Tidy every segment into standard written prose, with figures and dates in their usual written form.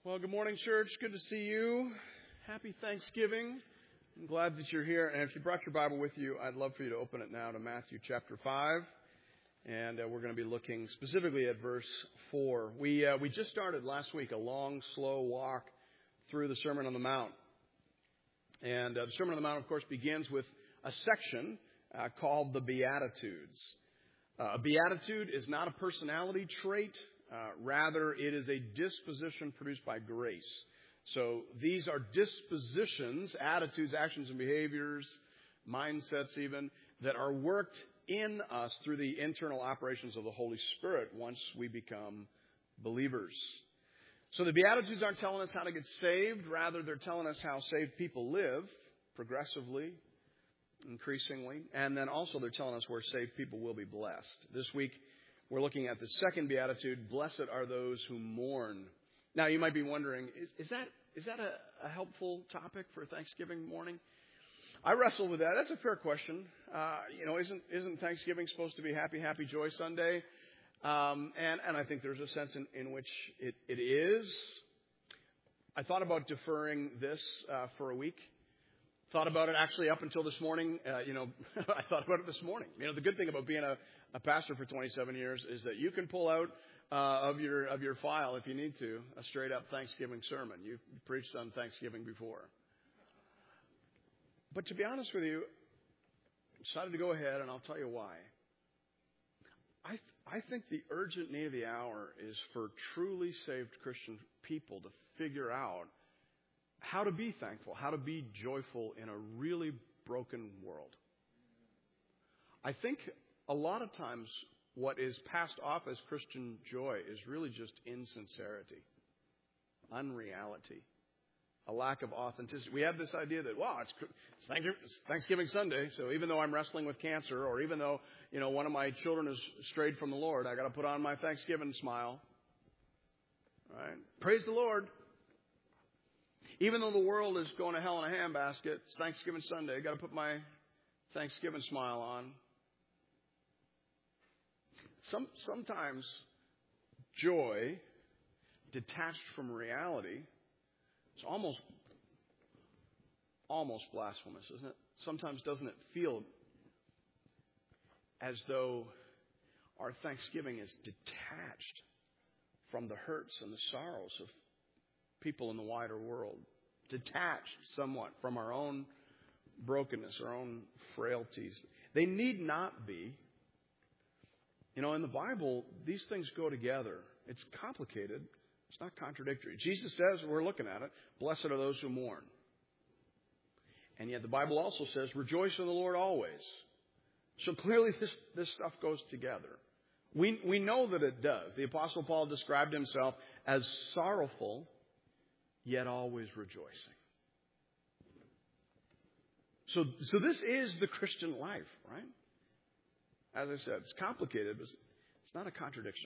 Well, good morning, church. Good to see you. Happy Thanksgiving. I'm glad that you're here. And if you brought your Bible with you, I'd love for you to open it now to Matthew chapter 5. And we're going to be looking specifically at verse 4. We just started last week a long, slow walk through the Sermon on the Mount. And the Sermon on the Mount, of course, begins with a section called the Beatitudes. A beatitude is not a personality trait. Rather, it is a disposition produced by grace. So these are dispositions, attitudes, actions, and behaviors, mindsets even, that are worked in us through the internal operations of the Holy Spirit once we become believers. So the Beatitudes aren't telling us how to get saved. Rather, they're telling us how saved people live progressively, increasingly. And then also they're telling us where saved people will be blessed. This week, we're looking at the second beatitude, blessed are those who mourn. Now, you might be wondering, is that a helpful topic for Thanksgiving morning? I wrestle with that. That's a fair question. Isn't Thanksgiving supposed to be Happy, Happy Joy Sunday? And I think there's a sense in which it is. I thought about deferring this for a week. Thought about it actually up until this morning. I thought about it this morning. The good thing about being a pastor for 27 years is that you can pull out of your file, if you need to, a straight up Thanksgiving sermon. You've preached on Thanksgiving before. But to be honest with you, I decided to go ahead, and I'll tell you why. I think the urgent need of the hour is for truly saved Christian people to figure out how to be thankful, how to be joyful in a really broken world. I think a lot of times what is passed off as Christian joy is really just insincerity, unreality, a lack of authenticity. We have this idea that, it's Thanksgiving Sunday, so even though I'm wrestling with cancer, or even though, one of my children has strayed from the Lord, I got to put on my Thanksgiving smile. Right? Praise the Lord. Even though the world is going to hell in a handbasket, it's Thanksgiving Sunday. I've got to put my Thanksgiving smile on. Sometimes joy, detached from reality, is almost blasphemous, isn't it? Sometimes doesn't it feel as though our Thanksgiving is detached from the hurts and the sorrows of people in the wider world, detached somewhat from our own brokenness, our own frailties. They need not be. In the Bible, these things go together. It's complicated. It's not contradictory. Jesus says, we're looking at it, blessed are those who mourn. And yet the Bible also says, rejoice in the Lord always. So clearly this stuff goes together. We know that it does. The Apostle Paul described himself as sorrowful, yet always rejoicing. So this is the Christian life, right? As I said, it's complicated, but it's not a contradiction.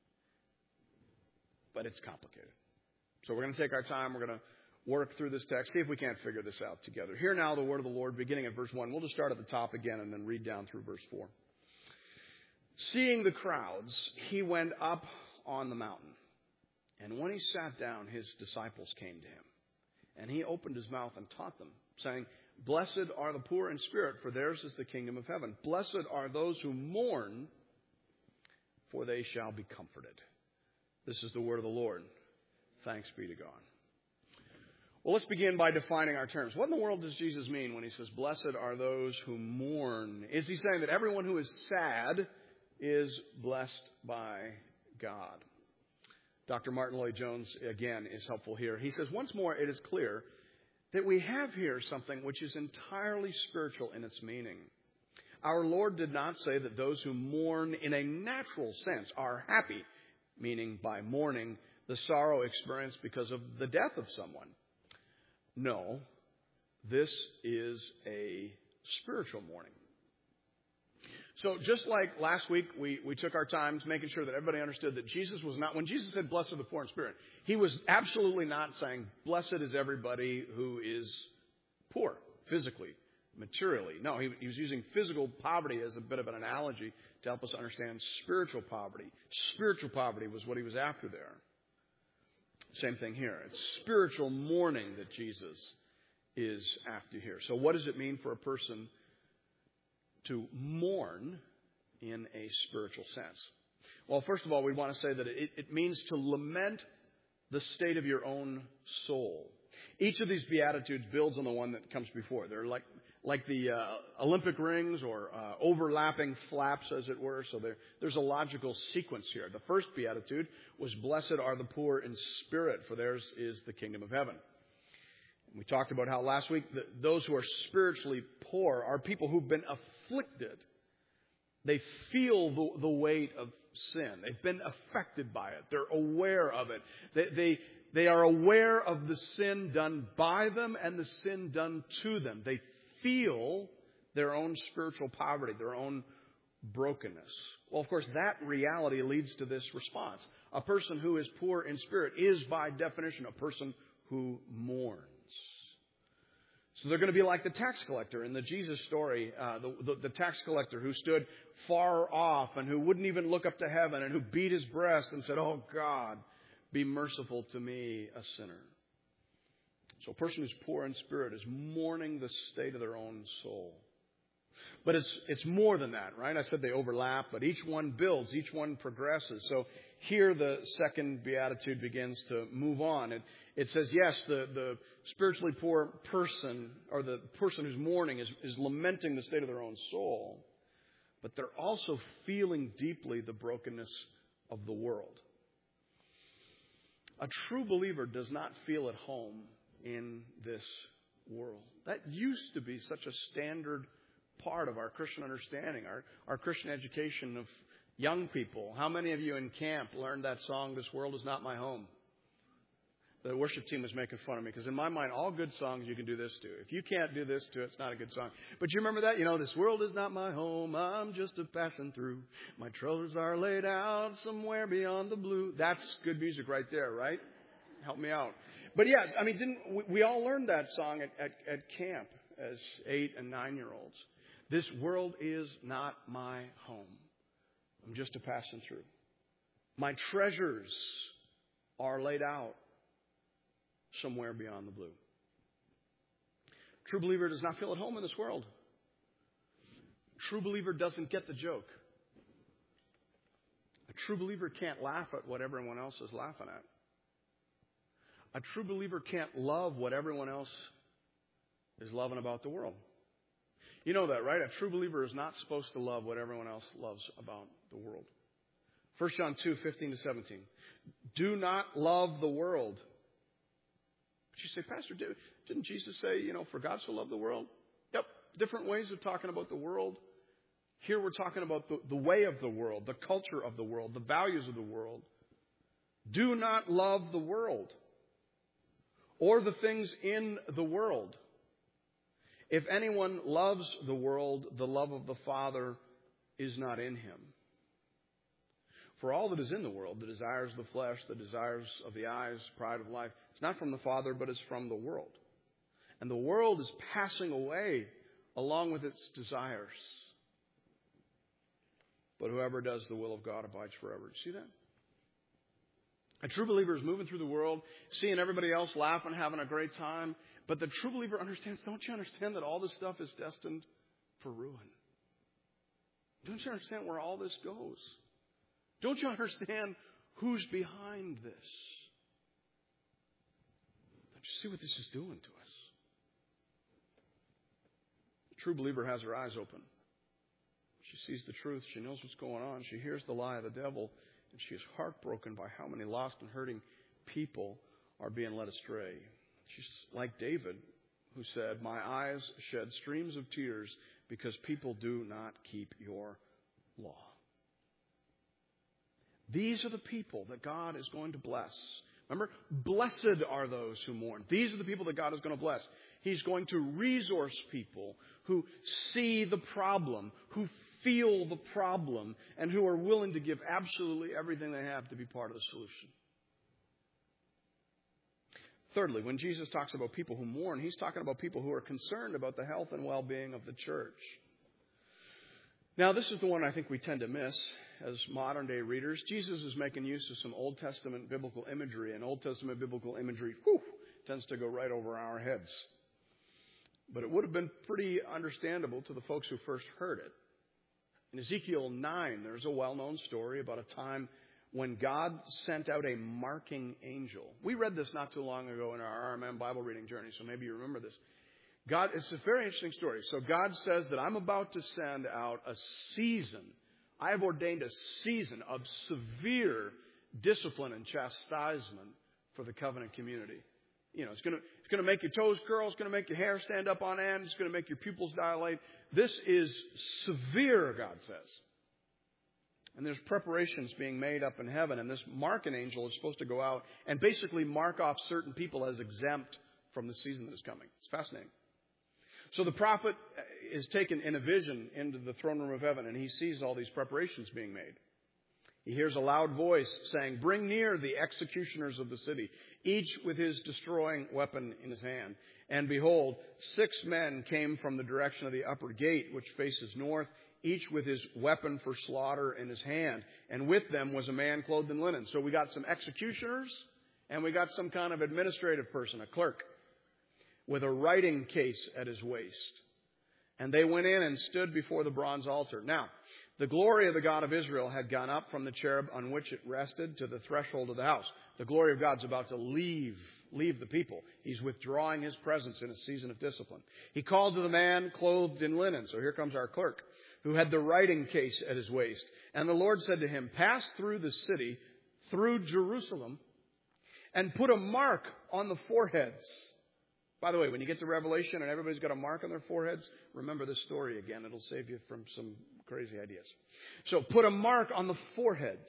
But it's complicated. So we're going to take our time. We're going to work through this text, see if we can't figure this out together. Hear now the word of the Lord, beginning at verse 1. We'll just start at the top again and then read down through verse 4. Seeing the crowds, he went up on the mountain. And when he sat down, his disciples came to him. And he opened his mouth and taught them, saying, blessed are the poor in spirit, for theirs is the kingdom of heaven. Blessed are those who mourn, for they shall be comforted. This is the word of the Lord. Thanks be to God. Well, let's begin by defining our terms. What in the world does Jesus mean when he says, blessed are those who mourn? Is he saying that everyone who is sad is blessed by God? Dr. Martin Lloyd-Jones, again, is helpful here. He says, once more, it is clear that we have here something which is entirely spiritual in its meaning. Our Lord did not say that those who mourn in a natural sense are happy, meaning by mourning the sorrow experienced because of the death of someone. No, this is a spiritual mourning. So just like last week, we took our time making sure that everybody understood that Jesus was not, when Jesus said, blessed are the poor in spirit, he was absolutely not saying, blessed is everybody who is poor, physically, materially. No, he was using physical poverty as a bit of an analogy to help us understand spiritual poverty. Spiritual poverty was what he was after there. Same thing here. It's spiritual mourning that Jesus is after here. So what does it mean for a person to mourn in a spiritual sense? Well, first of all, we want to say that it means to lament the state of your own soul. Each of these Beatitudes builds on the one that comes before. They're like the Olympic rings or overlapping flaps, as it were. So there's a logical sequence here. The first Beatitude was, "Blessed are the poor in spirit, for theirs is the kingdom of heaven." And we talked about how last week those who are spiritually poor are people who've been afflicted. They feel the weight of sin. They've been affected by it. They're aware of it. They are aware of the sin done by them and the sin done to them. They feel their own spiritual poverty, their own brokenness. Well, of course, that reality leads to this response. A person who is poor in spirit is, by definition, a person who mourns. So they're going to be like the tax collector in the Jesus story, the tax collector who stood far off and who wouldn't even look up to heaven and who beat his breast and said, "Oh God, be merciful to me, a sinner." So a person who's poor in spirit is mourning the state of their own soul. But it's more than that, right? I said they overlap, but each one builds, each one progresses. So here the second beatitude begins to move on. It says, yes, the spiritually poor person, or the person who's mourning, is lamenting the state of their own soul. But they're also feeling deeply the brokenness of the world. A true believer does not feel at home in this world. That used to be such a standard part of our Christian understanding, our Christian education of young people. How many of you in camp learned that song, "This World Is Not My Home"? The worship team was making fun of me because in my mind, all good songs you can do this to. If you can't do this to, it's not a good song. But you remember that? "This world is not my home. I'm just a passing through. My troubles are laid out somewhere beyond the blue." That's good music right there, right? Help me out. But yeah, I mean, didn't we all learned that song at camp as 8 and 9-year-olds? This world is not my home. I'm just a passing through. My treasures are laid out somewhere beyond the blue. True believer does not feel at home in this world. True believer doesn't get the joke. A true believer can't laugh at what everyone else is laughing at. A true believer can't love what everyone else is loving about the world. You know that, right? A true believer is not supposed to love what everyone else loves about the world. 1 John 2:15-17. Do not love the world. But you say, "Pastor, didn't Jesus say, for God so loved the world?" Yep. Different ways of talking about the world. Here we're talking about the way of the world, the culture of the world, the values of the world. Do not love the world or the things in the world. If anyone loves the world, the love of the Father is not in him. For all that is in the world, the desires of the flesh, the desires of the eyes, pride of life, it's not from the Father, but it's from the world. And the world is passing away along with its desires. But whoever does the will of God abides forever. Do you see that? A true believer is moving through the world, seeing everybody else laughing, having a great time. But the true believer understands, don't you understand that all this stuff is destined for ruin? Don't you understand where all this goes? Don't you understand who's behind this? Don't you see what this is doing to us? The true believer has her eyes open. She sees the truth. She knows what's going on. She hears the lie of the devil. And she is heartbroken by how many lost and hurting people are being led astray. She's like David, who said, "My eyes shed streams of tears because people do not keep your law." These are the people that God is going to bless. Remember, blessed are those who mourn. These are the people that God is going to bless. He's going to resource people who see the problem, who feel the problem, and who are willing to give absolutely everything they have to be part of the solution. Thirdly, when Jesus talks about people who mourn, he's talking about people who are concerned about the health and well-being of the church. Now, this is the one I think we tend to miss as modern day readers. Jesus is making use of some Old Testament biblical imagery, and Old Testament biblical imagery tends to go right over our heads. But it would have been pretty understandable to the folks who first heard it. In Ezekiel 9, there's a well-known story about a time when God sent out a marking angel. We read this not too long ago in our RMM Bible reading journey, so maybe you remember this. It's a very interesting story. So God says that I'm about to send out a season. I have ordained a season of severe discipline and chastisement for the covenant community. You know, it's going to make your toes curl. It's going to make your hair stand up on end. It's going to make your pupils dilate. This is severe, God says. And there's preparations being made up in heaven. And this marking angel is supposed to go out and basically mark off certain people as exempt from the season that is coming. It's fascinating. So the prophet is taken in a vision into the throne room of heaven, and he sees all these preparations being made. He hears a loud voice saying, "Bring near the executioners of the city, each with his destroying weapon in his hand." And behold, 6 men came from the direction of the upper gate, which faces north, each with his weapon for slaughter in his hand. And with them was a man clothed in linen. So we got some executioners, and we got some kind of administrative person, a clerk, with a writing case at his waist. And they went in and stood before the bronze altar. Now, the glory of the God of Israel had gone up from the cherub on which it rested to the threshold of the house. The glory of God's about to leave the people. He's withdrawing his presence in a season of discipline. He called to the man clothed in linen. So here comes our clerk, who had the writing case at his waist. And the Lord said to him, "Pass through the city, through Jerusalem, and put a mark on the foreheads." By the way, when you get to Revelation and everybody's got a mark on their foreheads, remember this story again. It'll save you from some crazy ideas. So put a mark on the foreheads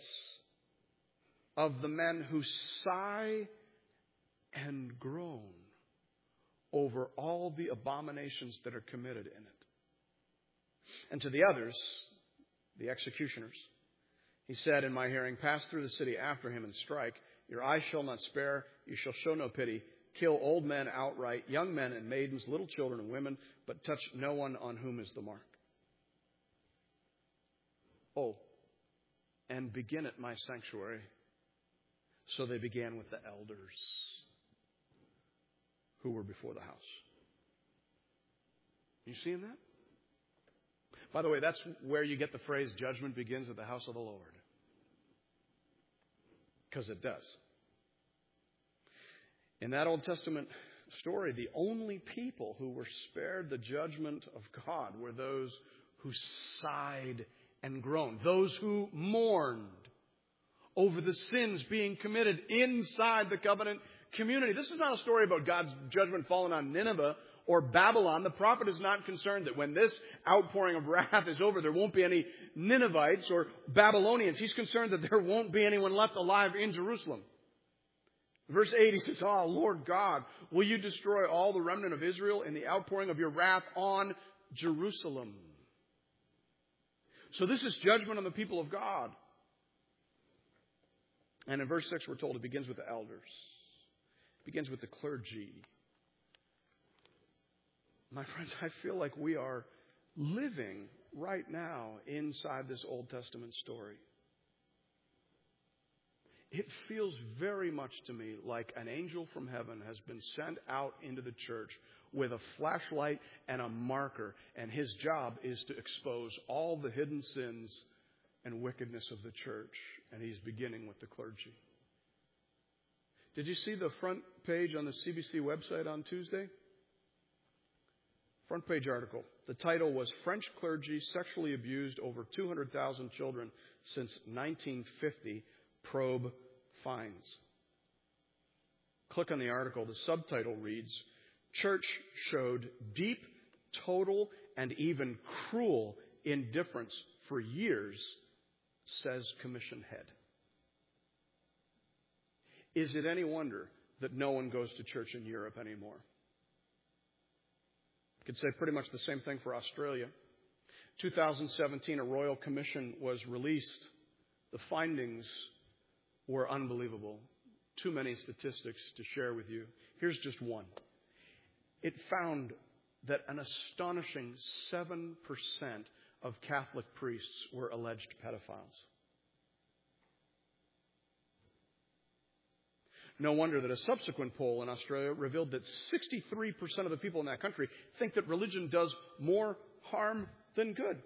of the men who sigh and groan over all the abominations that are committed in it. And to the others, the executioners, he said in my hearing, "Pass through the city after him and strike. Your eye shall not spare. You shall show no pity. Kill old men outright, young men and maidens, little children and women, but touch no one on whom is the mark. Oh, and begin at my sanctuary." So they began with the elders who were before the house. You seeing that? By the way, that's where you get the phrase, "Judgment begins at the house of the Lord." Because it does. In that Old Testament story, the only people who were spared the judgment of God were those who sighed and groaned, those who mourned over the sins being committed inside the covenant community. This is not a story about God's judgment falling on Nineveh or Babylon. The prophet is not concerned that when this outpouring of wrath is over, there won't be any Ninevites or Babylonians. He's concerned that there won't be anyone left alive in Jerusalem. Verse 8, he says, "Oh, Lord God, will you destroy all the remnant of Israel in the outpouring of your wrath on Jerusalem?" So this is judgment on the people of God. And in verse 6, we're told it begins with the elders. It begins with the clergy. My friends, I feel like we are living right now inside this Old Testament story. It feels very much to me like an angel from heaven has been sent out into the church with a flashlight and a marker, and his job is to expose all the hidden sins and wickedness of the church, and he's beginning with the clergy. Did you see the front page on the CBC website on Tuesday? Front page article. The title was "French Clergy Sexually Abused Over 200,000 Children Since 1950. Probe Finds." Click on the article. The subtitle reads, "Church Showed Deep, Total, and Even Cruel Indifference for Years, Says Commission Head." Is it any wonder that no one goes to church in Europe anymore? I could say pretty much the same thing for Australia. 2017, a royal commission was released. The findings were unbelievable. Too many statistics to share with you. Here's just one. It found that an astonishing 7% of Catholic priests were alleged pedophiles. No wonder that a subsequent poll in Australia revealed that 63% of the people in that country think that religion does more harm than good.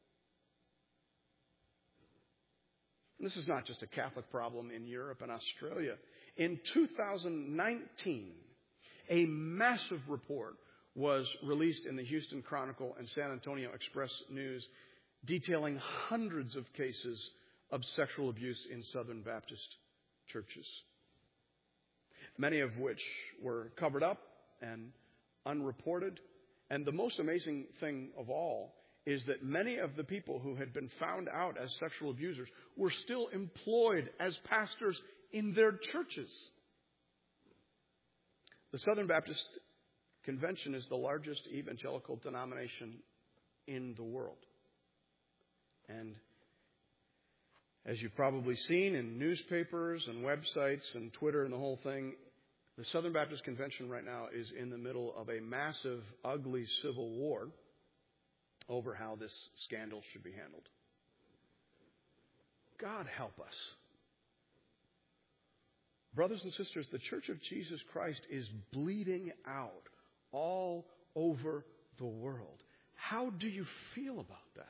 And this is not just a Catholic problem in Europe and Australia. In 2019, a massive report was released in the Houston Chronicle and San Antonio Express News detailing hundreds of cases of sexual abuse in Southern Baptist churches, many of which were covered up and unreported. And the most amazing thing of all is that many of the people who had been found out as sexual abusers were still employed as pastors in their churches. The Southern Baptist Convention is the largest evangelical denomination in the world. And as you've probably seen in newspapers and websites and Twitter and the whole thing, the Southern Baptist Convention right now is in the middle of a massive, ugly civil war over how this scandal should be handled. God help us. Brothers and sisters, the Church of Jesus Christ is bleeding out all over the world. How do you feel about that?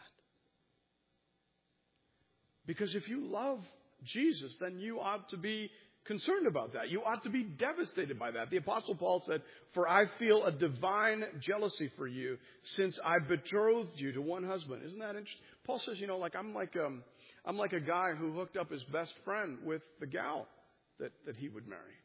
Because if you love Jesus, then you ought to be concerned about that. You ought to be devastated by that. The Apostle Paul said, "For I feel a divine jealousy for you, since I betrothed you to one husband." Isn't that interesting? Paul says, I'm like a guy who hooked up his best friend with the gal that he would marry.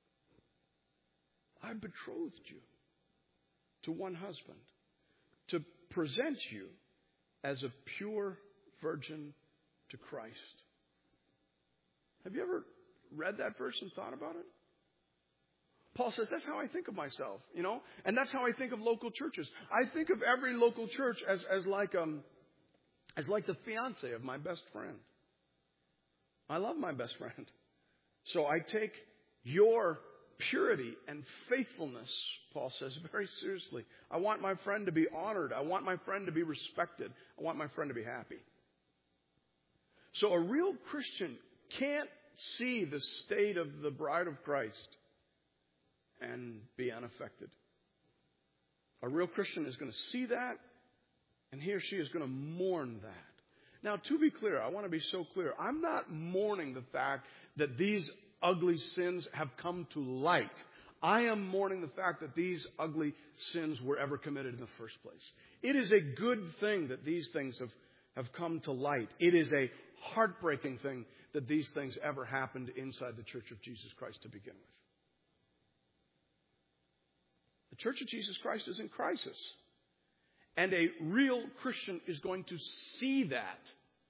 I betrothed you to one husband to present you as a pure virgin to Christ. Have you ever read that verse and thought about it? Paul says, that's how I think of myself, and that's how I think of local churches. I think of every local church as like the fiance of my best friend. I love my best friend. So I take your purity and faithfulness, Paul says, very seriously. I want my friend to be honored. I want my friend to be respected. I want my friend to be happy. So a real Christian can't see the state of the bride of Christ and be unaffected. A real Christian is going to see that, and he or she is going to mourn that. Now, to be clear, I want to be so clear. I'm not mourning the fact that these ugly sins have come to light. I am mourning the fact that these ugly sins were ever committed in the first place. It is a good thing that these things have come to light. It is a heartbreaking thing that these things ever happened inside the Church of Jesus Christ to begin with. The Church of Jesus Christ is in crisis. And a real Christian is going to see that,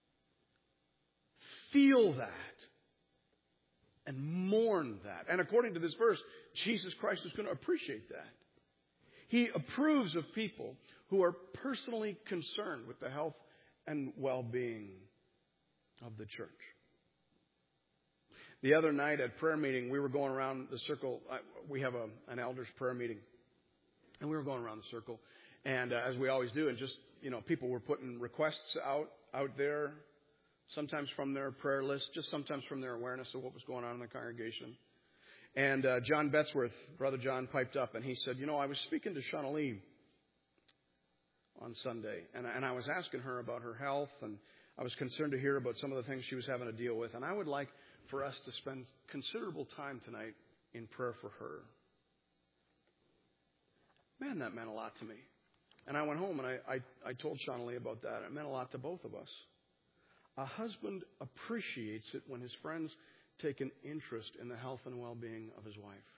feel that, and mourn that. And according to this verse, Jesus Christ is going to appreciate that. He approves of people who are personally concerned with the health and well-being of the church. The other night at prayer meeting, we were going around the circle. We have an elders prayer meeting. And we were going around the circle. And as we always do, and just, people were putting requests out there, sometimes from their prayer list, just sometimes from their awareness of what was going on in the congregation. And John Betzworth, Brother John, piped up and he said, I was speaking to Shauna Lee on Sunday, and I was asking her about her health, and I was concerned to hear about some of the things she was having to deal with, and I would like for us to spend considerable time tonight in prayer for her. Man, that meant a lot to me. And I went home and I told Shauna Lee about that. It meant a lot to both of us. A husband appreciates it when his friends take an interest in the health and well-being of his wife.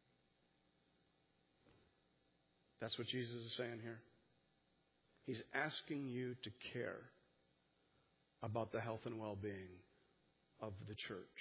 That's what Jesus is saying here. He's asking you to care about the health and well-being of the church.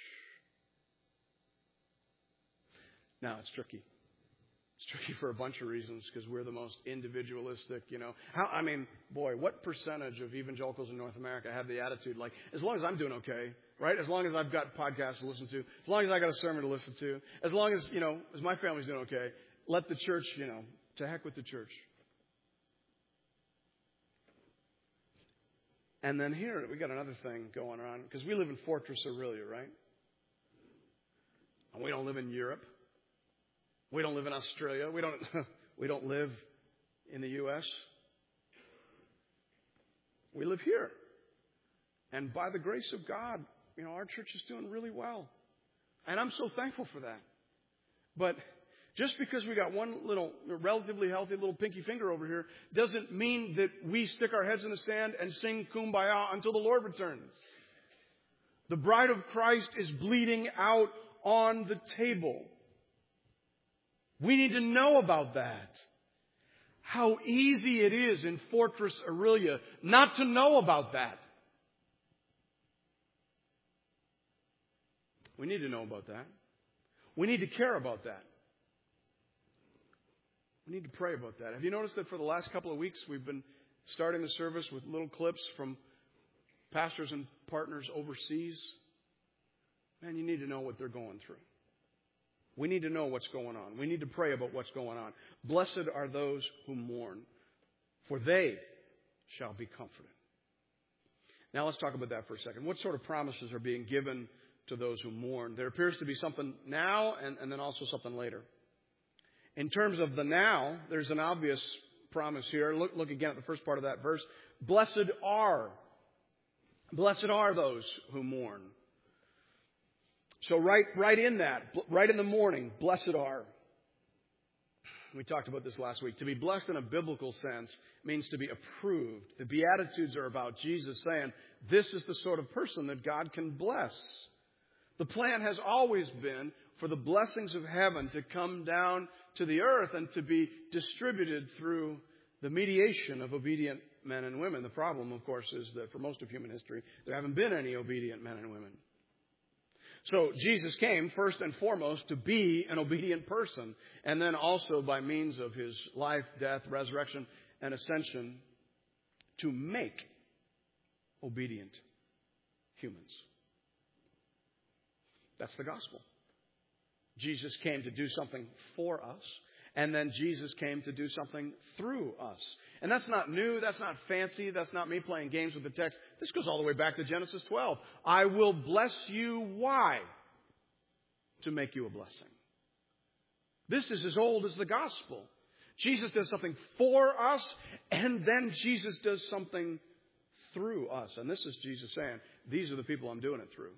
Now, it's tricky. It's tricky for a bunch of reasons because we're the most individualistic, what percentage of evangelicals in North America have the attitude like, as long as I'm doing okay, right? As long as I've got podcasts to listen to, as long as I got a sermon to listen to, as long as, as my family's doing okay, let the church, to heck with the church. And then here, we got another thing going on, because we live in Fortress Aurelia, right? And we don't live in Europe. We don't live in Australia. We don't live in the U.S. We live here. And by the grace of God, our church is doing really well. And I'm so thankful for that. But just because we got one little relatively healthy little pinky finger over here doesn't mean that we stick our heads in the sand and sing Kumbaya until the Lord returns. The bride of Christ is bleeding out on the table. We need to know about that. How easy it is in Fortress Aurelia not to know about that. We need to know about that. We need to care about that. We need to pray about that. Have you noticed that for the last couple of weeks we've been starting the service with little clips from pastors and partners overseas? Man, you need to know what they're going through. We need to know what's going on. We need to pray about what's going on. Blessed are those who mourn, for they shall be comforted. Now let's talk about that for a second. What sort of promises are being given to those who mourn? There appears to be something now and then also something later. In terms of the now, there's an obvious promise here. Look again at the first part of that verse. Blessed are those who mourn. So right in that, right in the morning, blessed are. We talked about this last week. To be blessed in a biblical sense means to be approved. The Beatitudes are about Jesus saying, this is the sort of person that God can bless. The plan has always been for the blessings of heaven to come down to the earth and to be distributed through the mediation of obedient men and women. The problem, of course, is that for most of human history, there haven't been any obedient men and women. So Jesus came first and foremost to be an obedient person, and then also by means of his life, death, resurrection, and ascension to make obedient humans. That's the gospel. Jesus came to do something for us, and then Jesus came to do something through us. And that's not new, that's not fancy, that's not me playing games with the text. This goes all the way back to Genesis 12. I will bless you. Why? To make you a blessing. This is as old as the gospel. Jesus does something for us, and then Jesus does something through us. And this is Jesus saying, these are the people I'm doing it through.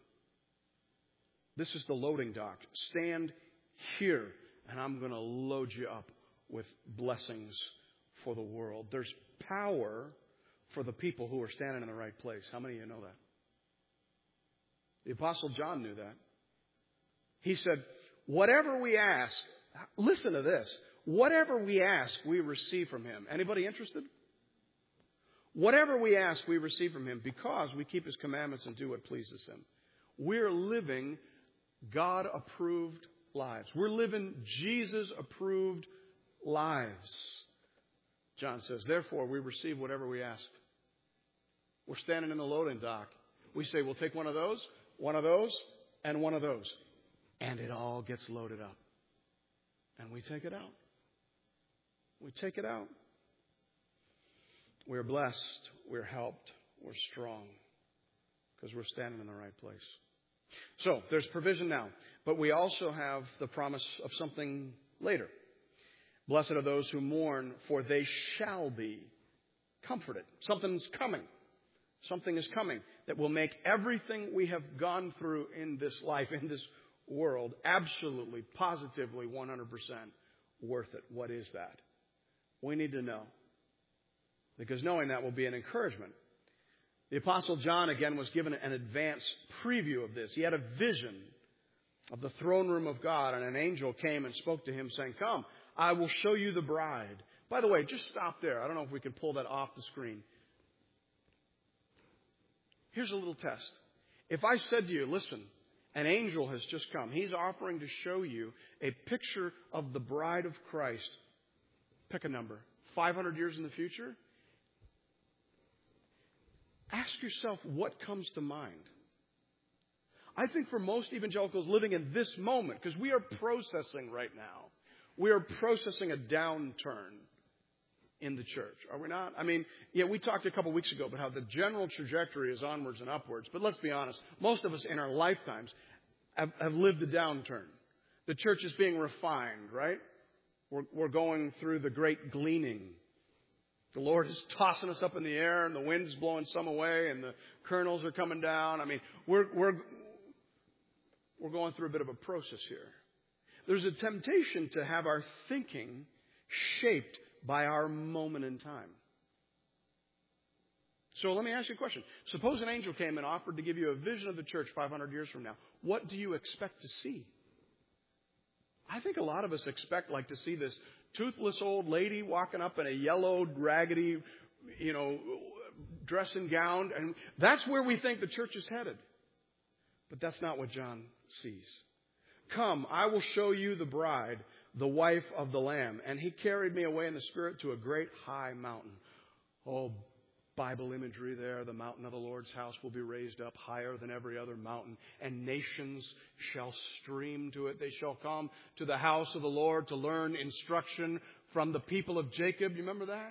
This is the loading dock. Stand here, and I'm going to load you up with blessings for the world. There's power for the people who are standing in the right place. How many of you know that? The Apostle John knew that. He said, whatever we ask, listen to this, whatever we ask, we receive from him. Anybody interested? Whatever we ask, we receive from him because we keep his commandments and do what pleases him. We're living God-approved lives. We're living Jesus-approved lives. John says, therefore, we receive whatever we ask. We're standing in the loading dock. We say, we'll take one of those, and one of those. And it all gets loaded up. And we take it out. We take it out. We're blessed. We're helped. We're strong. Because we're standing in the right place. So, there's provision now. But we also have the promise of something later. Blessed are those who mourn, for they shall be comforted. Something's coming. Something is coming that will make everything we have gone through in this life, in this world, absolutely, positively, 100% worth it. What is that? We need to know. Because knowing that will be an encouragement. The Apostle John, again, was given an advance preview of this. He had a vision of the throne room of God, and an angel came and spoke to him saying, come, I will show you the bride. By the way, just stop there. I don't know if we can pull that off the screen. Here's a little test. If I said to you, listen, an angel has just come. He's offering to show you a picture of the bride of Christ. Pick a number. 500 years in the future? Ask yourself what comes to mind. I think for most evangelicals living in this moment, because we are processing right now, we are processing a downturn in the church, are we not? I mean, yeah, we talked a couple weeks ago about how the general trajectory is onwards and upwards. But let's be honest, most of us in our lifetimes have lived a downturn. The church is being refined, right? We're going through the great gleaning. The Lord is tossing us up in the air, and the wind's blowing some away, and the kernels are coming down. I mean, we're going through a bit of a process here. There's a temptation to have our thinking shaped by our moment in time. So let me ask you a question. Suppose an angel came and offered to give you a vision of the church 500 years from now. What do you expect to see? I think a lot of us expect to see this toothless old lady walking up in a yellowed, raggedy, dress and gown. And that's where we think the church is headed. But that's not what John sees. Come, I will show you the bride, the wife of the Lamb. And he carried me away in the Spirit to a great high mountain. Oh, Bible imagery there. The mountain of the Lord's house will be raised up higher than every other mountain, and nations shall stream to it. They shall come to the house of the Lord to learn instruction from the people of Jacob. You remember that?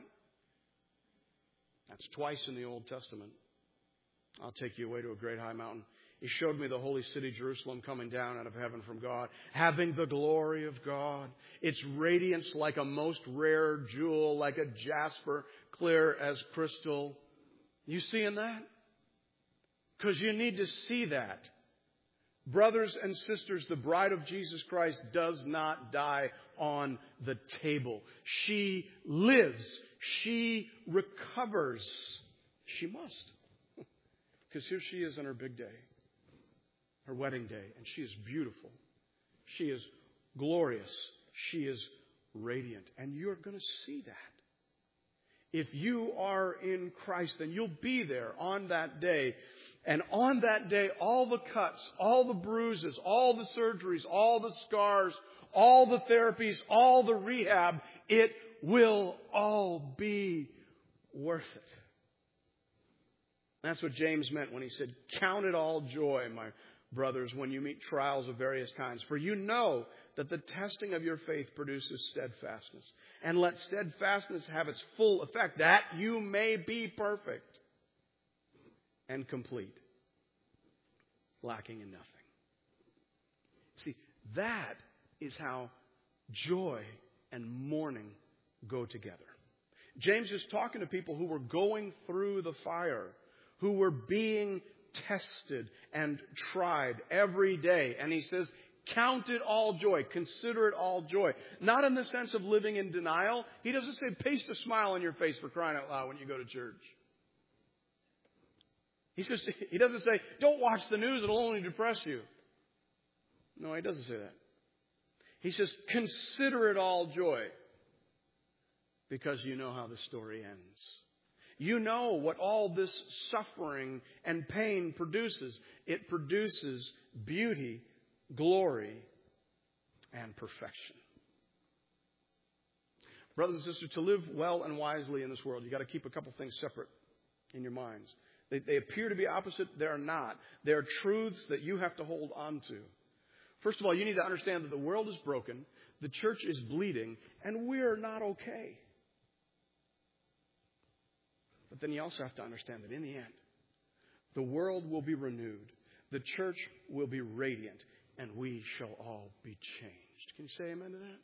That's twice in the Old Testament. I'll take you away to a great high mountain. He showed me the holy city, Jerusalem, coming down out of heaven from God, having the glory of God. Its radiance like a most rare jewel, like a jasper, clear as crystal. You seeing that? Because you need to see that. Brothers and sisters, the bride of Jesus Christ does not die on the table. She lives. She recovers. She must. Because here she is on her big day. Her wedding day. And she is beautiful. She is glorious. She is radiant. And you're going to see that. If you are in Christ, then you'll be there on that day. And on that day, all the cuts, all the bruises, all the surgeries, all the scars, all the therapies, all the rehab, it will all be worth it. That's what James meant when he said, count it all joy, my brothers, when you meet trials of various kinds. For you know that the testing of your faith produces steadfastness. And let steadfastness have its full effect, that you may be perfect and complete, lacking in nothing. See, that is how joy and mourning go together. James is talking to people who were going through the fire, who were being tested and tried every day. And he says, count it all joy. Consider it all joy. Not in the sense of living in denial. He doesn't say paste a smile on your face for crying out loud when you go to church. He doesn't say, don't watch the news, it'll only depress you. No, he doesn't say that. He says, consider it all joy. Because you know how the story ends. You know what all this suffering and pain produces. It produces beauty, glory, and perfection. Brothers and sisters, to live well and wisely in this world, you've got to keep a couple things separate in your minds. They appear to be opposite. They're not. They're truths that you have to hold on to. First of all, you need to understand that the world is broken, the church is bleeding, and we're not okay. But then you also have to understand that in the end, the world will be renewed, the church will be radiant, and we shall all be changed. Can you say amen to that?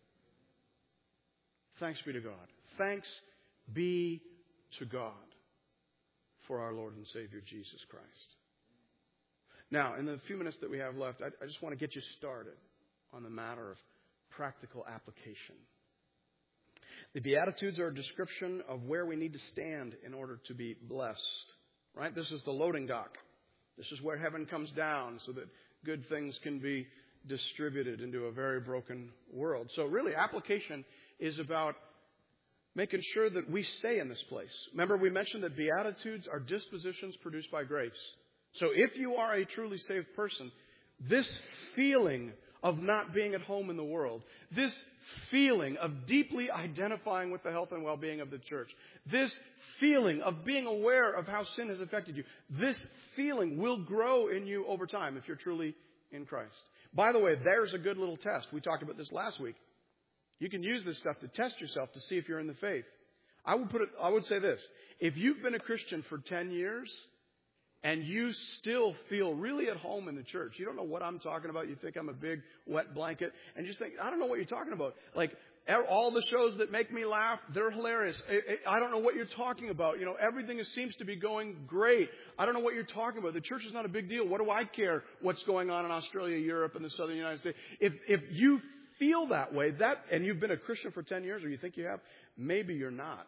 Thanks be to God. Thanks be to God for our Lord and Savior Jesus Christ. Now, in the few minutes that we have left, I just want to get you started on the matter of practical application. The Beatitudes are a description of where we need to stand in order to be blessed. Right? This is the loading dock. This is where heaven comes down so that good things can be distributed into a very broken world. So really, application is about making sure that we stay in this place. Remember, we mentioned that Beatitudes are dispositions produced by grace. So if you are a truly saved person, this feeling of not being at home in the world, this feeling of deeply identifying with the health and well-being of the church, this feeling of being aware of how sin has affected you, this feeling will grow in you over time if you're truly in Christ. By the way, there's a good little test. We talked about this last week. You can use this stuff to test yourself to see if you're in the faith. I would say this. If you've been a Christian for 10 years and you still feel really at home in the church, you don't know what I'm talking about, you think I'm a big wet blanket, and you just think, I don't know what you're talking about. Like, all the shows that make me laugh, they're hilarious. I don't know what you're talking about. You know, everything seems to be going great. I don't know what you're talking about. The church is not a big deal. What do I care what's going on in Australia, Europe, and the southern United States? If you feel that way, and you've been a Christian for 10 years, or you think you have, maybe you're not.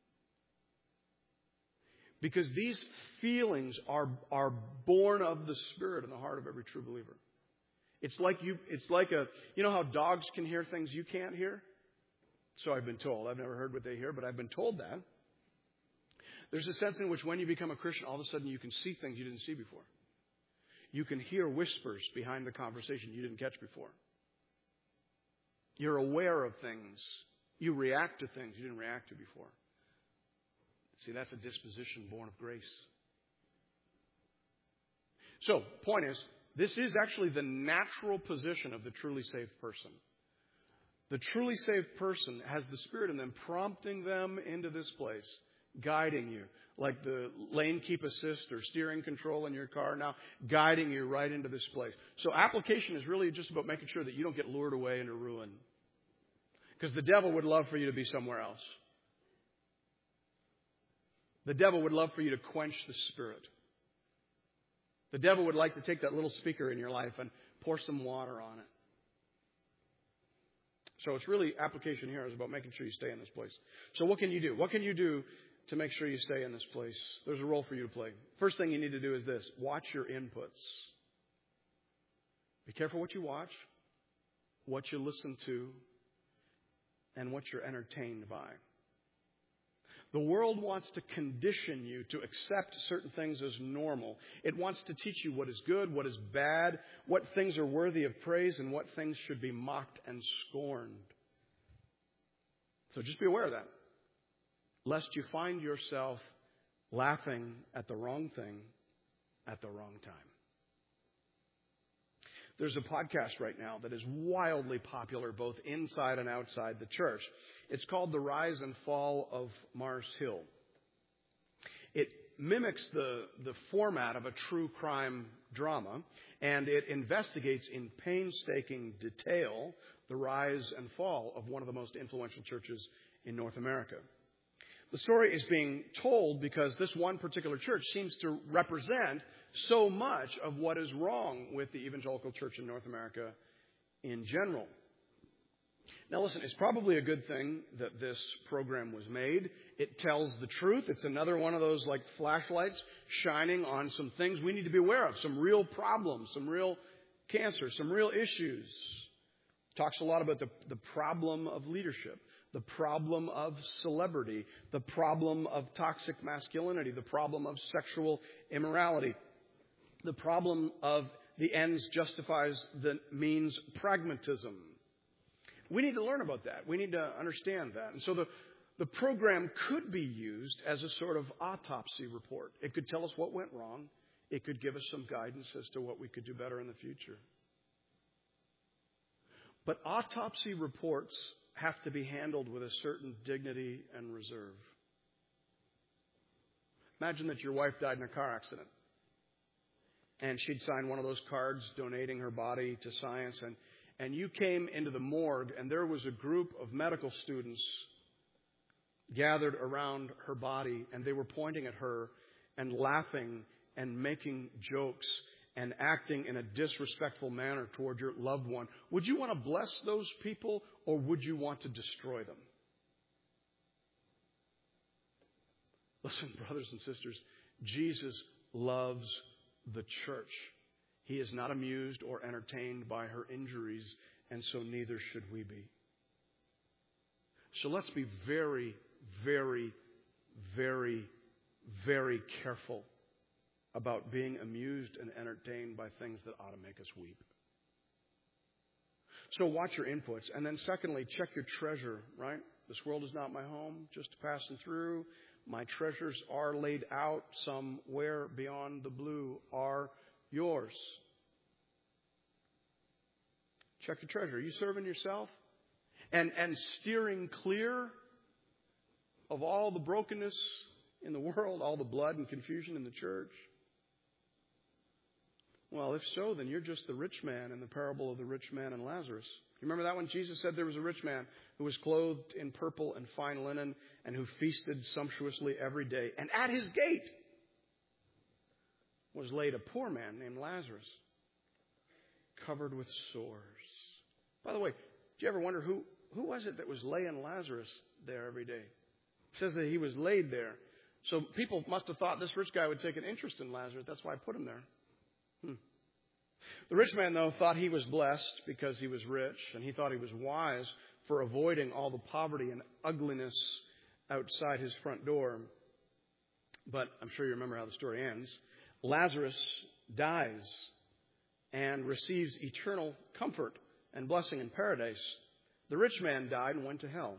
Because these feelings are born of the Spirit in the heart of every true believer. It's like you know how dogs can hear things you can't hear? So I've been told. I've never heard what they hear, but I've been told that. There's a sense in which when you become a Christian, all of a sudden you can see things you didn't see before. You can hear whispers behind the conversation you didn't catch before. You're aware of things. You react to things you didn't react to before. See, that's a disposition born of grace. So, point is, this is actually the natural position of the truly saved person. The truly saved person has the Spirit in them, prompting them into this place, guiding you. Like the lane keep assist or steering control in your car now, guiding you right into this place. So application is really just about making sure that you don't get lured away into ruin. Because the devil would love for you to be somewhere else. The devil would love for you to quench the Spirit. The devil would like to take that little speaker in your life and pour some water on it. So it's really, application here is about making sure you stay in this place. So what can you do? What can you do to make sure you stay in this place? There's a role for you to play. First thing you need to do is this. Watch your inputs. Be careful what you watch, what you listen to, and what you're entertained by. The world wants to condition you to accept certain things as normal. It wants to teach you what is good, what is bad, what things are worthy of praise, and what things should be mocked and scorned. So just be aware of that, lest you find yourself laughing at the wrong thing at the wrong time. There's a podcast right now that is wildly popular both inside and outside the church. It's called The Rise and Fall of Mars Hill. It mimics the format of a true crime drama, and it investigates in painstaking detail the rise and fall of one of the most influential churches in North America. The story is being told because this one particular church seems to represent so much of what is wrong with the evangelical church in North America in general. Now listen, it's probably a good thing that this program was made. It tells the truth. It's another one of those like flashlights shining on some things we need to be aware of, some real problems, some real cancer, some real issues. Talks a lot about the problem of leadership, the problem of celebrity, the problem of toxic masculinity, the problem of sexual immorality, the problem of the ends justifies the means pragmatism. We need to learn about that. We need to understand that. And so the program could be used as a sort of autopsy report. It could tell us what went wrong. It could give us some guidance as to what we could do better in the future. But autopsy reports have to be handled with a certain dignity and reserve. Imagine that your wife died in a car accident. And she'd signed one of those cards donating her body to science. And you came into the morgue, and there was a group of medical students gathered around her body, and they were pointing at her and laughing and making jokes and acting in a disrespectful manner toward your loved one. Would you want to bless those people, or would you want to destroy them? Listen, brothers and sisters, Jesus loves the church. He is not amused or entertained by her injuries, and so neither should we be. So let's be very, very, very, very careful about being amused and entertained by things that ought to make us weep. So watch your inputs. And then secondly, check your treasure, right? This world is not my home, just passing through. My treasures are laid out somewhere beyond the blue are yours. Check your treasure. Are you serving yourself? And steering clear of all the brokenness in the world, all the blood and confusion in the church? Well, if so, then you're just the rich man in the parable of the rich man and Lazarus. You remember that when Jesus said there was a rich man who was clothed in purple and fine linen and who feasted sumptuously every day. And at his gate was laid a poor man named Lazarus, covered with sores. By the way, do you ever wonder who was it that was laying Lazarus there every day? It says that he was laid there. So people must have thought this rich guy would take an interest in Lazarus. That's why I put him there. The rich man, though, thought he was blessed because he was rich, and he thought he was wise for avoiding all the poverty and ugliness outside his front door. But I'm sure you remember how the story ends. Lazarus dies and receives eternal comfort and blessing in paradise. The rich man died and went to hell.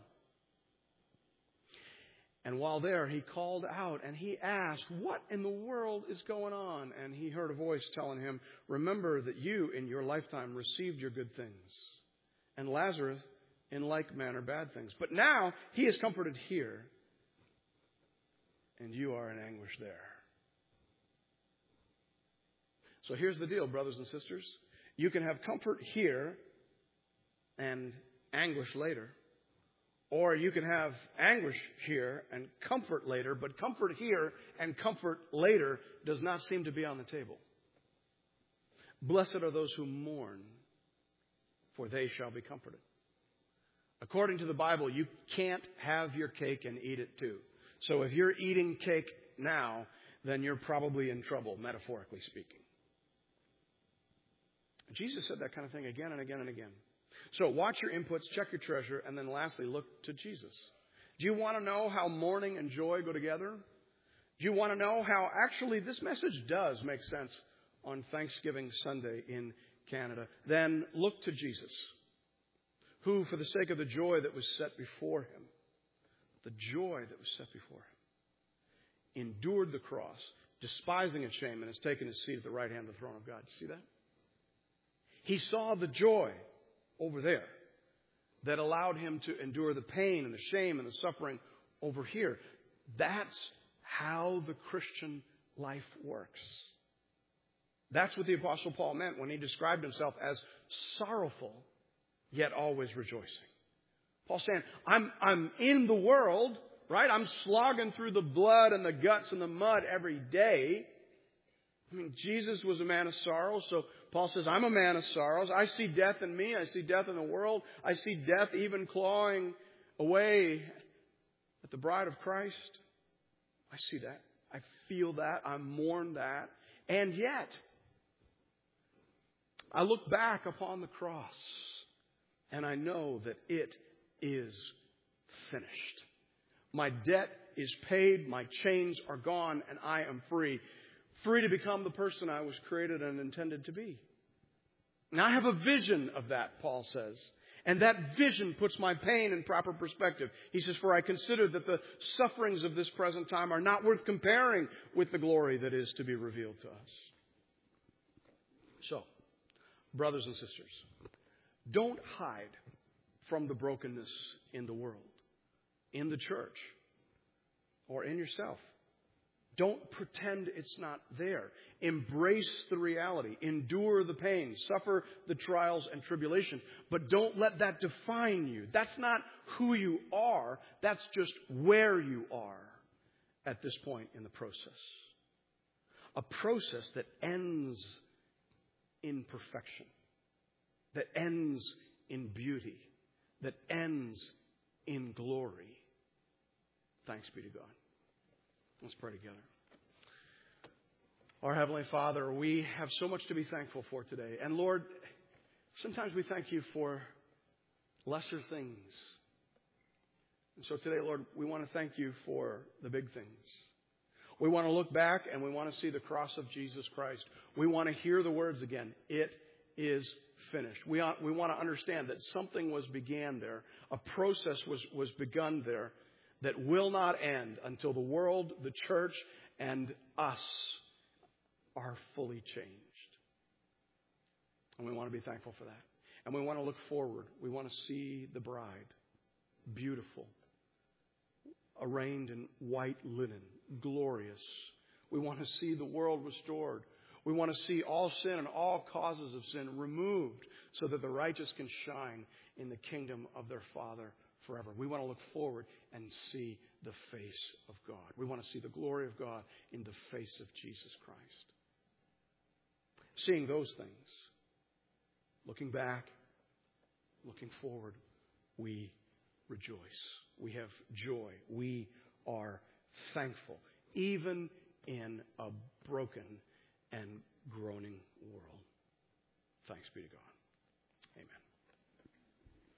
And while there, he called out and he asked, "What in the world is going on?" And he heard a voice telling him, "Remember that you in your lifetime received your good things, and Lazarus in like manner bad things. But now he is comforted here, and you are in anguish there." So here's the deal, brothers and sisters. You can have comfort here and anguish later. Or you can have anguish here and comfort later, but comfort here and comfort later does not seem to be on the table. Blessed are those who mourn, for they shall be comforted. According to the Bible, you can't have your cake and eat it too. So if you're eating cake now, then you're probably in trouble, metaphorically speaking. Jesus said that kind of thing again and again and again. So watch your inputs, check your treasure, and then lastly, look to Jesus. Do you want to know how mourning and joy go together? Do you want to know how actually this message does make sense on Thanksgiving Sunday in Canada? Then look to Jesus, who, for the sake of the joy that was set before him, endured the cross, despising its shame, and has taken his seat at the right hand of the throne of God. You see that? He saw the joy over there that allowed him to endure the pain and the shame and the suffering over here. That's how the Christian life works. That's what the Apostle Paul meant when he described himself as sorrowful, yet always rejoicing. Paul's saying, I'm in the world, right? I'm slogging through the blood and the guts and the mud every day. I mean, Jesus was a man of sorrow, so Paul says, I'm a man of sorrows. I see death in me. I see death in the world. I see death even clawing away at the bride of Christ. I see that. I feel that. I mourn that. And yet, I look back upon the cross and I know that it is finished. My debt is paid. My chains are gone and I am free. Free to become the person I was created and intended to be. And I have a vision of that, Paul says. And that vision puts my pain in proper perspective. He says, "For I consider that the sufferings of this present time are not worth comparing with the glory that is to be revealed to us." So, brothers and sisters, don't hide from the brokenness in the world, in the church, or in yourself. Don't pretend it's not there. Embrace the reality. Endure the pain. Suffer the trials and tribulation. But don't let that define you. That's not who you are. That's just where you are at this point in the process. A process that ends in perfection. That ends in beauty. That ends in glory. Thanks be to God. Let's pray together. Our Heavenly Father, we have so much to be thankful for today. And Lord, sometimes we thank you for lesser things. And so today, Lord, we want to thank you for the big things. We want to look back and we want to see the cross of Jesus Christ. We want to hear the words again. It is finished. We want to understand that something was began there. A process was begun there that will not end until the world, the church, and us are fully changed. And we want to be thankful for that. And we want to look forward. We want to see the bride, beautiful, arrayed in white linen, glorious. We want to see the world restored. We want to see all sin and all causes of sin removed so that the righteous can shine in the kingdom of their Father forever. We want to look forward and see the face of God. We want to see the glory of God in the face of Jesus Christ. Seeing those things, looking back, looking forward, we rejoice. We have joy. We are thankful, even in a broken and groaning world. Thanks be to God. Amen.